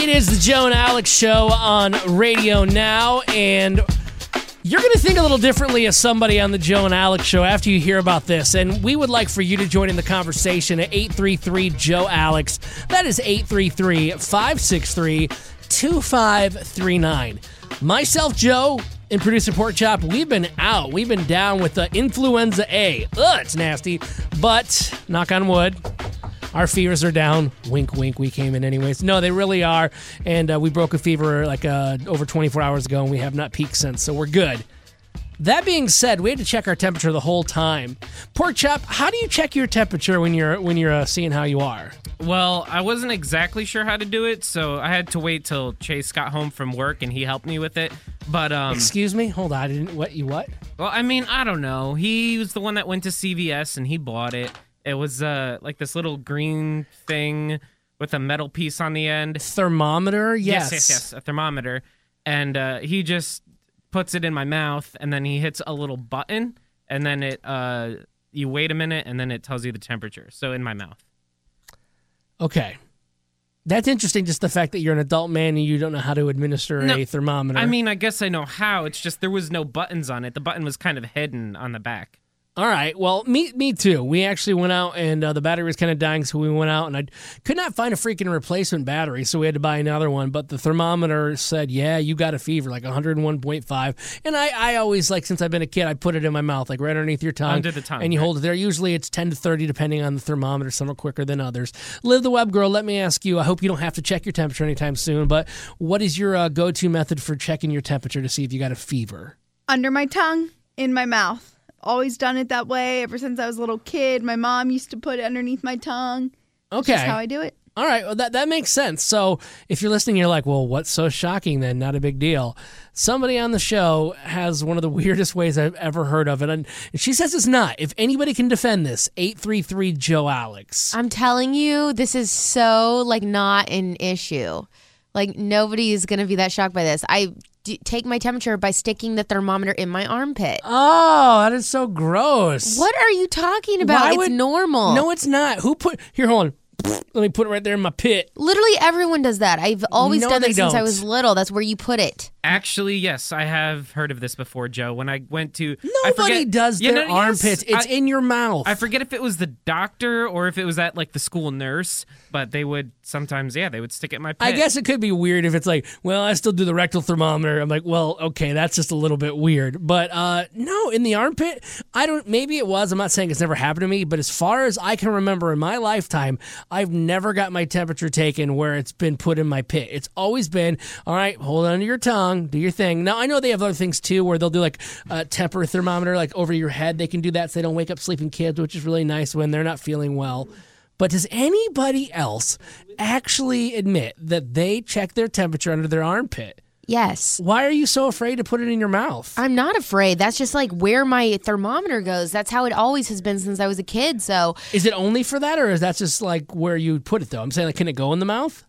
It is the Joe and Alex Show on Radio Now, and you're going to think a little differently of somebody on the Joe and Alex Show after you hear about this, and we would like for you to join in the conversation at 833-JOE-ALEX. That is 833-563-2539. Myself, Joe, and producer Pork Chop, we've been out. We've been down with the influenza A. Ugh, it's nasty, but knock on wood, our fevers are down. Wink, wink, we came in anyways. No, they really are. And we broke a fever like over 24 hours ago, and we have not peaked since, so we're good. That being said, we had to check our temperature the whole time. Pork Chop, how do you check your temperature when you're seeing how you are? Well, I wasn't exactly sure how to do it, so I had to wait till Chase got home from work and he helped me with it. But excuse me, hold on. I didn't. What? Well, I mean, I don't know. He was the one that went to CVS and he bought it. It was like this little green thing with a metal piece on the end. Thermometer? Yes, a thermometer. And he just puts it in my mouth, and then he hits a little button, and then you wait a minute, and then it tells you the temperature. So in my mouth. Okay. That's interesting, just the fact that you're an adult man and you don't know how to administer a thermometer. I mean, I guess I know how. It's just there was no buttons on it. The button was kind of hidden on the back. All right. Well, me too. We actually went out, and the battery was kind of dying, so we went out, and I could not find a freaking replacement battery, so we had to buy another one. But the thermometer said, yeah, you got a fever, like 101.5. And I always, like, since I've been a kid, I put it in my mouth, like right underneath your tongue. Under the tongue. And you hold it there. Usually it's 10 to 30, depending on the thermometer. Some are quicker than others. Liv the Web Girl, let me ask you, I hope you don't have to check your temperature anytime soon, but what is your go-to method for checking your temperature to see if you got a fever? Under my tongue, in my mouth. Always done it that way ever since I was a little kid. My mom used to put it underneath my tongue. Okay. That's how I do it. All right. Well, that makes sense. So if you're listening, you're like, well, what's so shocking then? Not a big deal. Somebody on the show has one of the weirdest ways I've ever heard of it. And she says it's not. If anybody can defend this, 833-JOE-ALEX. I'm telling you, this is so, not an issue. Nobody is going to be that shocked by this. I take my temperature by sticking the thermometer in my armpit. Oh, that is so gross. What are you talking about? It's normal. No, it's not. Here, hold on. Let me put it right there in my pit. Literally everyone does that. I've always done it since I was little. That's where you put it. Actually, yes, I have heard of this before, Joe. When I went to... Nobody does their armpits. It's in your mouth. I forget if it was the doctor or if it was at, the school nurse, but they would sometimes, they would stick it in my pit. I guess it could be weird if it's like, well, I still do the rectal thermometer. I'm like, well, okay, that's just a little bit weird. But no, in the armpit, maybe it was. I'm not saying it's never happened to me, but as far as I can remember in my lifetime, I've never got my temperature taken where it's been put in my pit. It's always been, all right, hold on to your tongue. Do your thing. Now, I know they have other things, too, where they'll do, a temper thermometer, over your head. They can do that so they don't wake up sleeping kids, which is really nice when they're not feeling well. But does anybody else actually admit that they check their temperature under their armpit? Yes. Why are you so afraid to put it in your mouth? I'm not afraid. That's just where my thermometer goes. That's how it always has been since I was a kid. So, is it only for that, or is that just where you put it though? I'm saying, can it go in the mouth?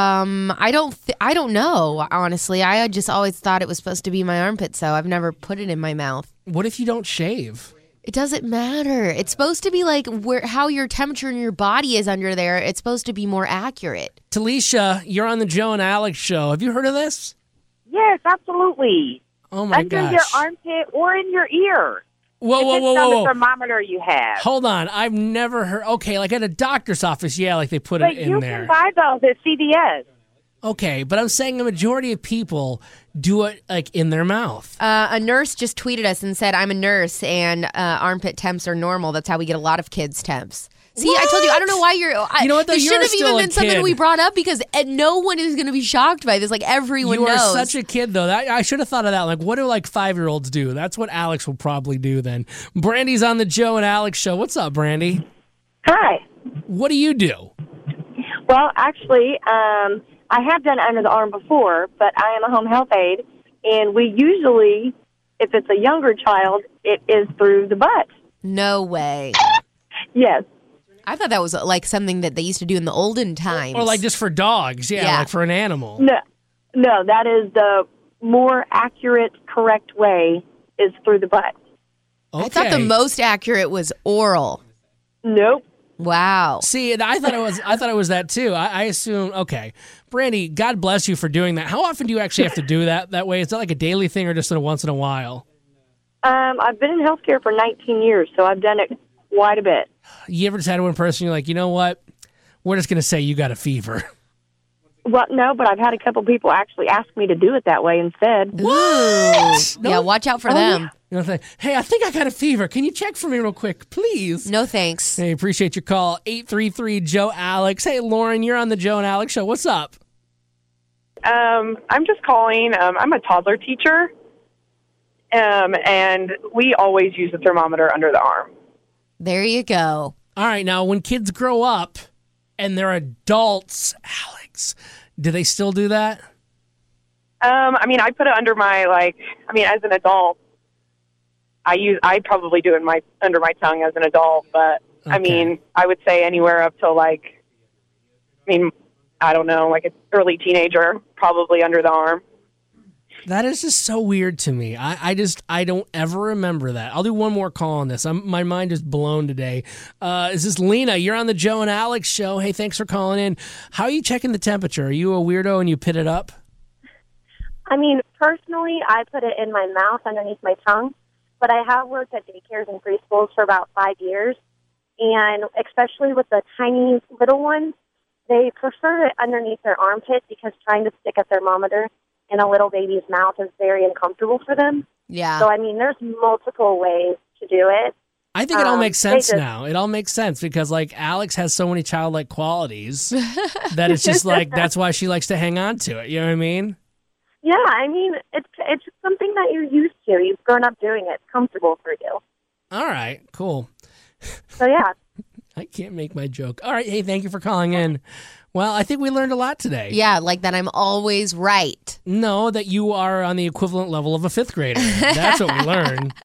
I don't know. Honestly, I just always thought it was supposed to be my armpit, so I've never put it in my mouth. What if you don't shave? It doesn't matter. It's supposed to be how your temperature in your body is under there. It's supposed to be more accurate. Talisha, you're on the Joe and Alex show. Have you heard of this? Yes, absolutely. Oh, my gosh. Under your armpit or in your ear. Whoa. On the thermometer you have. Hold on. I've never heard. Okay, at a doctor's office, they put it in there. But you can buy those at CVS. Okay, but I'm saying a majority of people do it, in their mouth. A nurse just tweeted us and said, I'm a nurse, and armpit temps are normal. That's how we get a lot of kids' temps. See, what? I told you, I don't know why you're... You know what, though? This should have even been something we brought up because no one is going to be shocked by this. Everyone knows. You are such a kid, though. I should have thought of that. What do 5-year-olds do? That's what Alex will probably do then. Brandy's on the Joe and Alex show. What's up, Brandy? Hi. What do you do? Well, actually, I have done under the arm before, but I am a home health aide, and we usually, if it's a younger child, it is through the butt. No way. Yes. I thought that was something that they used to do in the olden times. Or just for dogs, for an animal. No, that is the more accurate, correct way is through the butt. Okay. I thought the most accurate was oral. Nope. Wow. See, and I thought it was that too. I assume. Okay, Brandy, God bless you for doing that. How often do you actually have to do that way? Is that like a daily thing or just a once in a while? I've been in healthcare for 19 years, so I've done it quite a bit. You ever just had one person you're like, you know what? We're just gonna say you got a fever. Well, no, but I've had a couple people actually ask me to do it that way instead. What? Yeah, watch out for them. You know, hey, I think I got a fever. Can you check for me real quick, please? No thanks. Hey, appreciate your call. 833 Joe Alex. Hey, Lauren, you're on the Joe and Alex show. What's up? I'm just calling. I'm a toddler teacher, and we always use a thermometer under the arm. There you go. All right, now when kids grow up and they're adults, Alex, do they still do that? I mean, I put it under my as an adult, I probably do it under my tongue as an adult, but Okay. I mean, I would say anywhere up to I don't know, like an early teenager, probably under the arm. That is just so weird to me. I don't ever remember that. I'll do one more call on this. My mind is blown today. Is this Lena? You're on the Joe and Alex show. Hey, thanks for calling in. How are you checking the temperature? Are you a weirdo and you pit it up? I mean, personally, I put it in my mouth underneath my tongue, but I have worked at daycares and preschools for about 5 years, and especially with the tiny little ones, they prefer it underneath their armpit because trying to stick a thermometer in a little baby's mouth is very uncomfortable for them. Yeah. So, I mean, there's multiple ways to do it. I think it all makes sense they just- now. It all makes sense because like Alex has so many childlike qualities that it's just like that's why she likes to hang on to it. You know what I mean? Yeah, I mean, it's something that you're used to. You've grown up doing it. It's comfortable for you. All right, cool. So, yeah. I can't make my joke. All right, hey, thank you for calling in. Well, I think we learned a lot today. Yeah, like that I'm always right. No, that you are on the equivalent level of a fifth grader. That's what we learned.